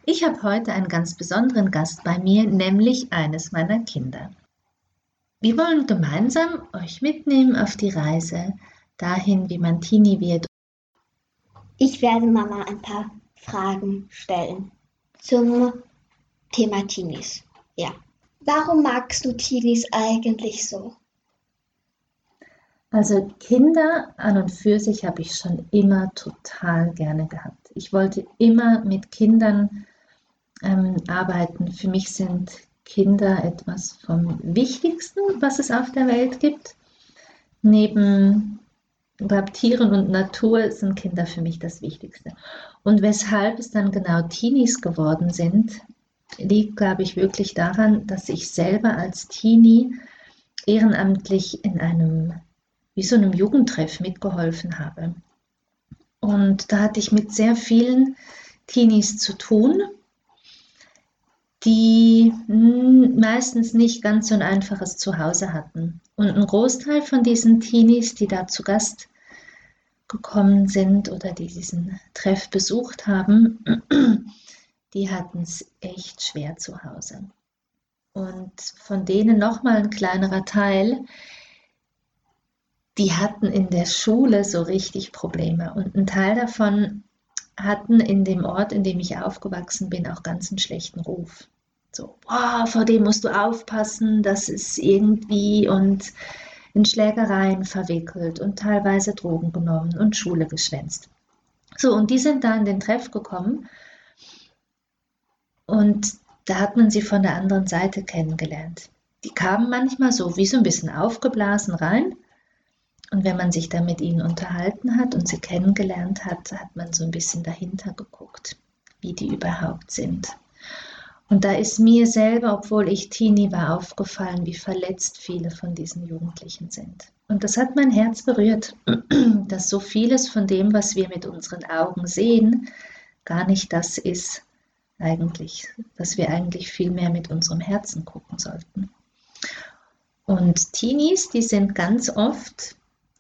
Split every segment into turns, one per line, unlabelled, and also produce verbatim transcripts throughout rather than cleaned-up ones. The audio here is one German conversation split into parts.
Ich habe heute einen ganz besonderen Gast bei mir, nämlich eines meiner Kinder. Wir wollen gemeinsam euch mitnehmen auf die Reise dahin, wie man Teenie wird.
Ich werde Mama ein paar Fragen stellen zum Thema Teenies. Ja. Warum magst du Teenies eigentlich so?
Also Kinder an und für sich habe ich schon immer total gerne gehabt. Ich wollte immer mit Kindern ähm, arbeiten. Für mich sind Kinder etwas vom Wichtigsten, was es auf der Welt gibt. Neben überhaupt Tieren und Natur sind Kinder für mich das Wichtigste. Und weshalb es dann genau Teenies geworden sind, liegt, glaube ich, wirklich daran, dass ich selber als Teenie ehrenamtlich in einem, wie so einem Jugendtreff mitgeholfen habe. Und da hatte ich mit sehr vielen Teenies zu tun, die meistens nicht ganz so ein einfaches Zuhause hatten. Und ein Großteil von diesen Teenies, die da zu Gast gekommen sind oder die diesen Treff besucht haben, die hatten es echt schwer zu Hause. Und von denen nochmal ein kleinerer Teil, die hatten in der Schule so richtig Probleme. Und ein Teil davon hatten in dem Ort, in dem ich aufgewachsen bin, auch ganz einen schlechten Ruf. So, boah, vor dem musst du aufpassen, das ist irgendwie und in Schlägereien verwickelt und teilweise Drogen genommen und Schule geschwänzt. So, und die sind da in den Treff gekommen und da hat man sie von der anderen Seite kennengelernt. Die kamen manchmal so wie so ein bisschen aufgeblasen rein. Und wenn man sich dann mit ihnen unterhalten hat und sie kennengelernt hat, hat man so ein bisschen dahinter geguckt, wie die überhaupt sind. Und da ist mir selber, obwohl ich Teenie war, aufgefallen, wie verletzt viele von diesen Jugendlichen sind. Und das hat mein Herz berührt, dass so vieles von dem, was wir mit unseren Augen sehen, gar nicht das ist eigentlich, dass wir eigentlich viel mehr mit unserem Herzen gucken sollten. Und Teenies, die sind ganz oft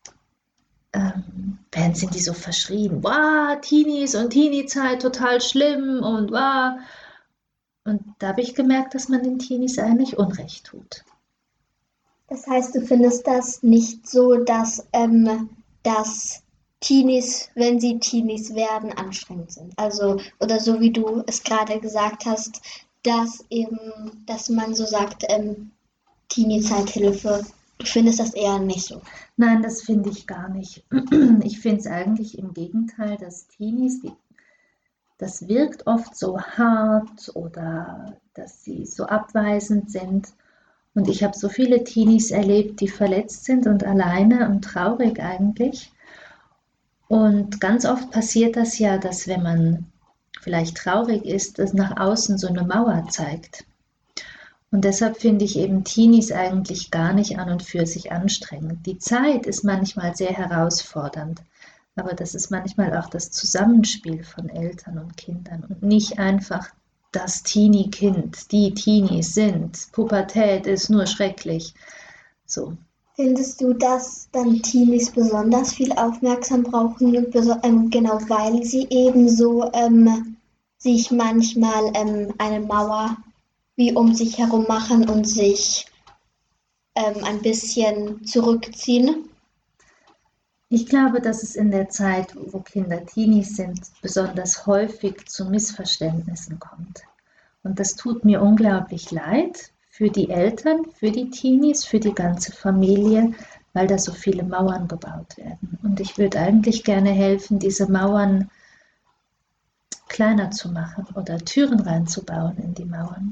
Ähm, werden sind die so verschrien, wow, Teenies und Teenie-Zeit total schlimm und wow. Und da habe ich gemerkt, dass man den Teenies eigentlich Unrecht tut.
Das heißt, du findest das nicht so, dass, ähm, dass Teenies, wenn sie Teenies werden, anstrengend sind. Also, oder so wie du es gerade gesagt hast, dass eben, dass man so sagt, ähm, Teenie-Zeithilfe. Du findest das eher nicht so.
Nein, das finde ich gar nicht. Ich finde es eigentlich im Gegenteil, dass Teenies, die, das wirkt oft so hart oder dass sie so abweisend sind. Und ich habe so viele Teenies erlebt, die verletzt sind und alleine und traurig eigentlich. Und ganz oft passiert das ja, dass wenn man vielleicht traurig ist, das nach außen so eine Mauer zeigt. Und deshalb finde ich eben Teenies eigentlich gar nicht an und für sich anstrengend. Die Zeit ist manchmal sehr herausfordernd, aber das ist manchmal auch das Zusammenspiel von Eltern und Kindern und nicht einfach das Teenie-Kind, die Teenies sind. Pubertät ist nur schrecklich. So.
Findest du, dass dann Teenies besonders viel Aufmerksam brauchen, ähm, genau weil sie eben so ähm, sich manchmal ähm, eine Mauer wie um sich herum machen und sich ähm, ein bisschen zurückziehen?
Ich glaube, dass es in der Zeit, wo Kinder Teenies sind, besonders häufig zu Missverständnissen kommt. Und das tut mir unglaublich leid für die Eltern, für die Teenies, für die ganze Familie, weil da so viele Mauern gebaut werden. Und ich würde eigentlich gerne helfen, diese Mauern kleiner zu machen oder Türen reinzubauen in die Mauern.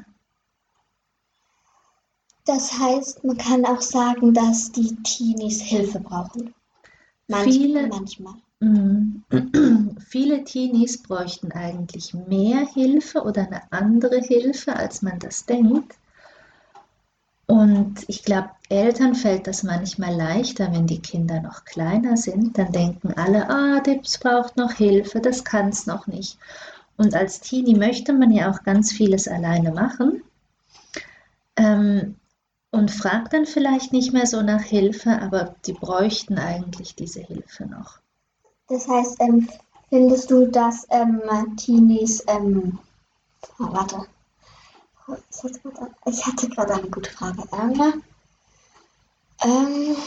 Das heißt, man kann auch sagen, dass die Teenies Hilfe brauchen. Manch,
Viele,
manchmal.
mh, viele Teenies bräuchten eigentlich mehr Hilfe oder eine andere Hilfe, als man das denkt. Und ich glaube, Eltern fällt das manchmal leichter, wenn die Kinder noch kleiner sind. Dann denken alle, ah, das braucht noch Hilfe, das kann es noch nicht. Und als Teenie möchte man ja auch ganz vieles alleine machen ähm, und fragt dann vielleicht nicht mehr so nach Hilfe, aber die bräuchten eigentlich diese Hilfe noch.
Das heißt, ähm, findest du, dass ähm, Teenies ähm, Ah, warte. Ich hatte gerade, ich hatte gerade eine gute Frage. Ähm, ähm,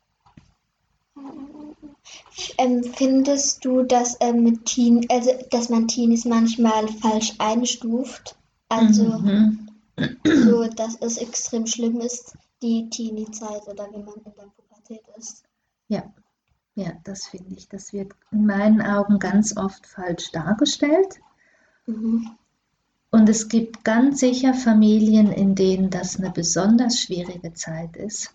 ähm, findest du, dass, ähm, Teen, also, dass man Teenies manchmal falsch einstuft? Also
Mhm.
so, dass es extrem schlimm ist, die Teenie-Zeit oder wenn man in der Pubertät ist.
Ja, ja, das finde ich. Das wird in meinen Augen ganz oft falsch dargestellt.
Mhm.
Und es gibt ganz sicher Familien, in denen das eine besonders schwierige Zeit ist.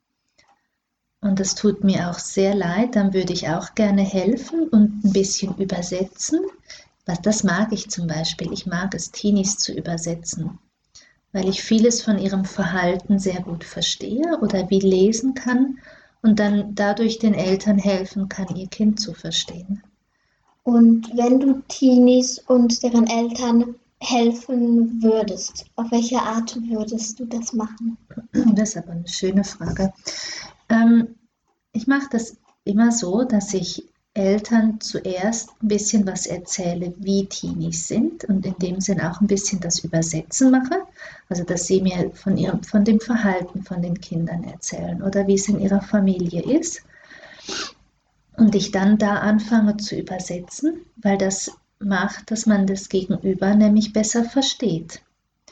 Und das tut mir auch sehr leid, dann würde ich auch gerne helfen und ein bisschen übersetzen. Was, das mag ich zum Beispiel. Ich mag es, Teenies zu übersetzen, weil ich vieles von ihrem Verhalten sehr gut verstehe oder wie lesen kann und dann dadurch den Eltern helfen kann, ihr Kind zu verstehen.
Und wenn du Teenies und deren Eltern helfen würdest, auf welche Art würdest du das machen?
Das ist aber eine schöne Frage. Ähm, ich mache das immer so, dass ich Eltern zuerst ein bisschen was erzähle, wie Teenies sind und in dem Sinn auch ein bisschen das Übersetzen mache. Also, dass sie mir von, ihrem, von dem Verhalten von den Kindern erzählen oder wie es in ihrer Familie ist. Und ich dann da anfange zu übersetzen, weil das macht, dass man das Gegenüber nämlich besser versteht.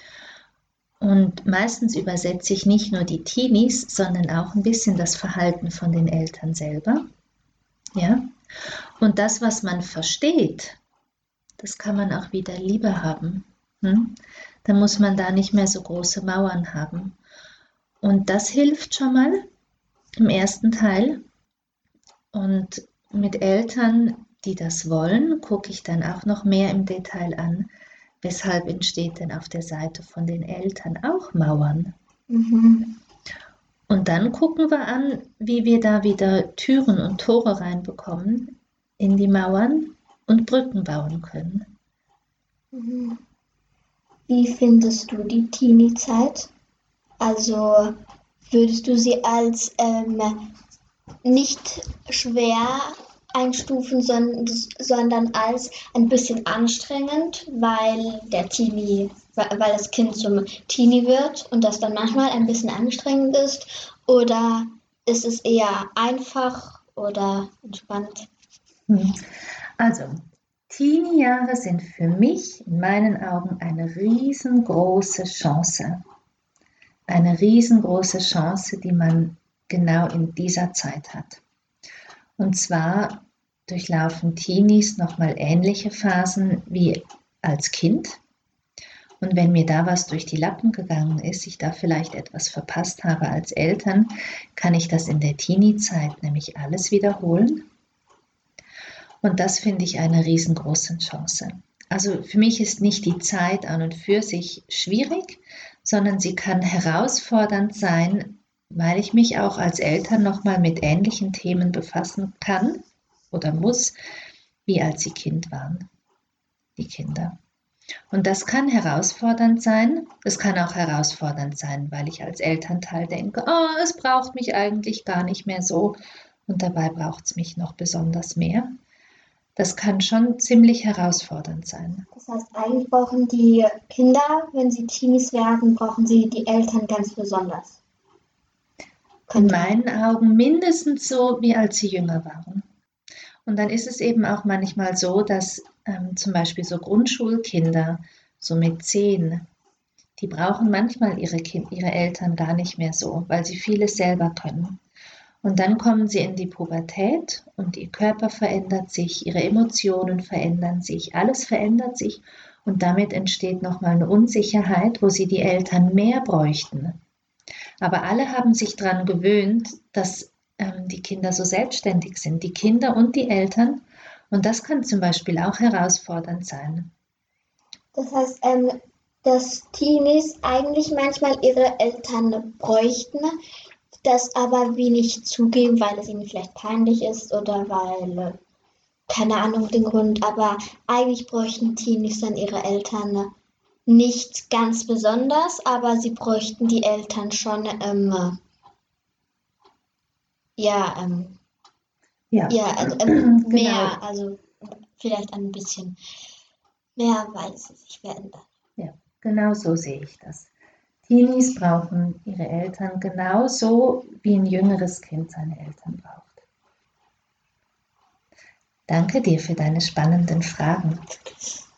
Und meistens übersetze ich nicht nur die Teenies, sondern auch ein bisschen das Verhalten von den Eltern selber. Ja? Und das, was man versteht, das kann man auch wieder lieber haben. Hm? Dann muss man da nicht mehr so große Mauern haben. Und das hilft schon mal im ersten Teil. Und mit Eltern, die das wollen, gucke ich dann auch noch mehr im Detail an, weshalb entsteht denn auf der Seite von den Eltern auch Mauern.
Mhm.
Und dann gucken wir an, wie wir da wieder Türen und Tore reinbekommen in die Mauern und Brücken bauen können.
Mhm. Wie findest du die Teenie-Zeit? Also würdest du sie als ähm, nicht schwer einstufen, sondern, sondern als ein bisschen anstrengend, weil der Teenie, weil das Kind zum Teenie wird und das dann manchmal ein bisschen anstrengend ist? Oder ist es eher einfach oder entspannt?
Hm. Also, Teenie-Jahre sind für mich in meinen Augen eine riesengroße Chance. Eine riesengroße Chance, die man genau in dieser Zeit hat. Und zwar durchlaufen Teenies nochmal ähnliche Phasen wie als Kind. Und wenn mir da was durch die Lappen gegangen ist, ich da vielleicht etwas verpasst habe als Eltern, kann ich das in der Teenie-Zeit nämlich alles wiederholen. Und das finde ich eine riesengroße Chance. Also für mich ist nicht die Zeit an und für sich schwierig, sondern sie kann herausfordernd sein, weil ich mich auch als Eltern nochmal mit ähnlichen Themen befassen kann oder muss, wie als sie Kind waren, die Kinder. Und das kann herausfordernd sein. Es kann auch herausfordernd sein, weil ich als Elternteil denke, oh, es braucht mich eigentlich gar nicht mehr so und dabei braucht es mich noch besonders mehr. Das kann schon ziemlich herausfordernd sein.
Das heißt, eigentlich brauchen die Kinder, wenn sie Teenies werden, brauchen sie die Eltern ganz besonders.
In
Könnte man.
meinen Augen mindestens so, wie als sie jünger waren. Und dann ist es eben auch manchmal so, dass ähm, zum Beispiel so Grundschulkinder, so mit zehn, die brauchen manchmal ihre, kind, ihre Eltern gar nicht mehr so, weil sie vieles selber können. Und dann kommen sie in die Pubertät und ihr Körper verändert sich, ihre Emotionen verändern sich, alles verändert sich und damit entsteht nochmal eine Unsicherheit, wo sie die Eltern mehr bräuchten. Aber alle haben sich daran gewöhnt, dass ähm, die Kinder so selbstständig sind, die Kinder und die Eltern. Und das kann zum Beispiel auch herausfordernd sein.
Das heißt, ähm, dass Teenies eigentlich manchmal ihre Eltern bräuchten, das aber wenig zugeben, weil es ihnen vielleicht peinlich ist oder weil, äh, keine Ahnung den Grund, aber eigentlich bräuchten Teenies dann ihre Eltern nicht ganz besonders, aber sie bräuchten die Eltern schon, ähm, ja, ähm,
Ja,
ja, also ähm,
genau.
mehr, also vielleicht ein bisschen. mehr, weil sie sich verändern.
Ja, genau so sehe ich das. Teenies brauchen ihre Eltern genauso, wie ein jüngeres Kind seine Eltern braucht. Danke dir für deine spannenden Fragen.